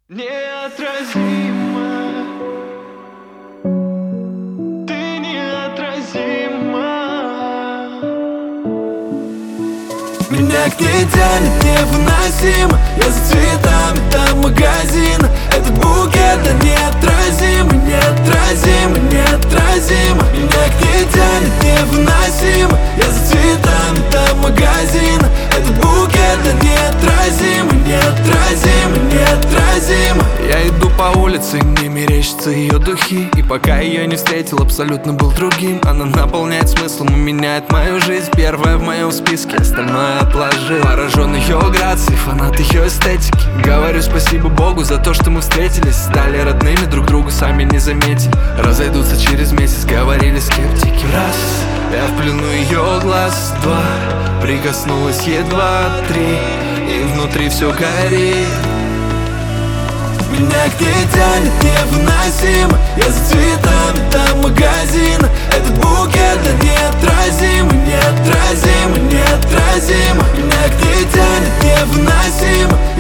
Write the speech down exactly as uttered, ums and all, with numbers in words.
Неотразима, ты неотразима. Меня к ней тянет невыносимо. Я за цветами, там магазин. Этот букет, да неотразимо, неотразимо, неотразимо. Меня к ней тянет невыносимо. Я за цветами, там магазин. Этот букет, да неотразимо, неотразимо, неотразимо. Я иду по улице, мне мерещатся ее духи. И пока ее не встретил, абсолютно был другим. Она наполняет смыслом и меняет мою жизнь. Первая в моем списке, остальное отложил. Поражен ее грацией, фанат ее эстетики. Говорю спасибо Богу за то, что мы встретились. Стали родными, друг другу сами не заметили. Разойдутся через месяц, говорили скептики. Раз, я в плену ее глаз. Два, прикоснулась едва. Три, и внутри все горит. Меня к ней тянет невыносимо. Я за цветами, там магазин. Этот букет, да неотразимо, неотразимо, неотразимо. Меня к ней тянет невыносимо.